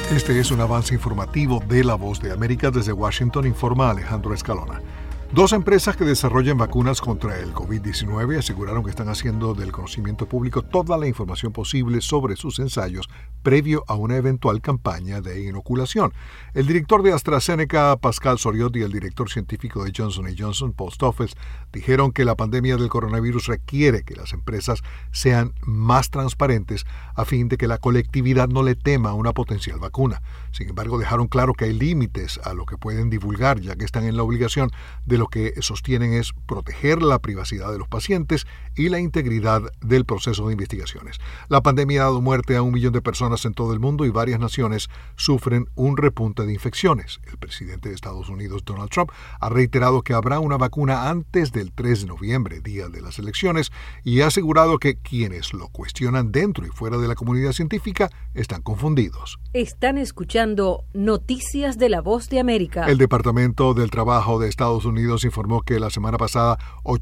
Este es un avance informativo de La Voz de América. Desde Washington informa Alejandro Escalona. Dos empresas que desarrollan vacunas contra el COVID-19 aseguraron que están haciendo del conocimiento público toda la información posible sobre sus ensayos previo a una eventual campaña de inoculación. El director de AstraZeneca, Pascal Soriot, y el director científico de Johnson & Johnson, Paul Stoffels, dijeron que la pandemia del coronavirus requiere que las empresas sean más transparentes a fin de que la colectividad no le tema a una potencial vacuna. Sin embargo, dejaron claro que hay límites a lo que pueden divulgar, ya que están en la obligación de lo que sostienen es proteger la privacidad de los pacientes y la integridad del proceso de investigaciones. La pandemia ha dado muerte a 1 millón de personas en todo el mundo y varias naciones sufren un repunte de infecciones. El presidente de Estados Unidos, Donald Trump, ha reiterado que habrá una vacuna antes del 3 de noviembre, día de las elecciones, y ha asegurado que quienes lo cuestionan dentro y fuera de la comunidad científica están confundidos. Están escuchando Noticias de La Voz de América. El Departamento del Trabajo de Estados Unidos informó que la semana pasada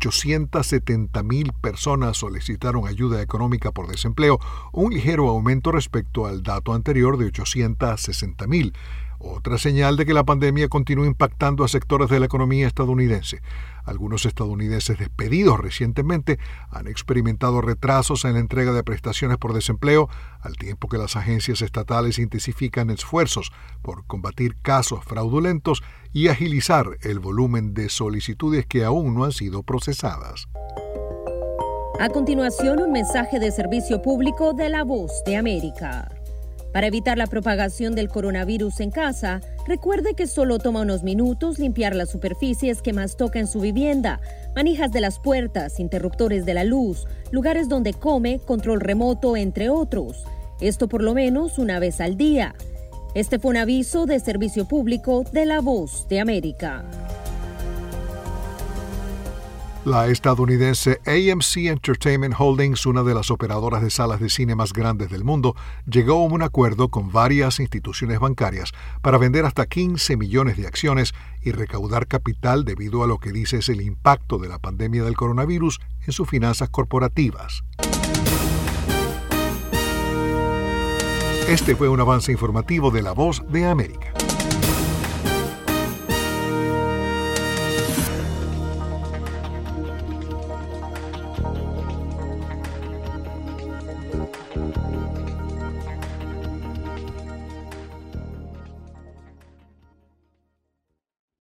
870,000 personas solicitaron ayuda económica por desempleo, un ligero aumento respecto al dato anterior de 860,000. Otra señal de que la pandemia continúa impactando a sectores de la economía estadounidense. Algunos estadounidenses despedidos recientemente han experimentado retrasos en la entrega de prestaciones por desempleo, al tiempo que las agencias estatales intensifican esfuerzos por combatir casos fraudulentos y agilizar el volumen de solicitudes que aún no han sido procesadas. A continuación, un mensaje de servicio público de La Voz de América. Para evitar la propagación del coronavirus en casa, recuerde que solo toma unos minutos limpiar las superficies que más toca en su vivienda, manijas de las puertas, interruptores de la luz, lugares donde come, control remoto, entre otros. Esto por lo menos una vez al día. Este fue un aviso de servicio público de La Voz de América. La estadounidense AMC Entertainment Holdings, una de las operadoras de salas de cine más grandes del mundo, llegó a un acuerdo con varias instituciones bancarias para vender hasta 15 millones de acciones y recaudar capital debido a lo que dice es el impacto de la pandemia del coronavirus en sus finanzas corporativas. Este fue un avance informativo de La Voz de América.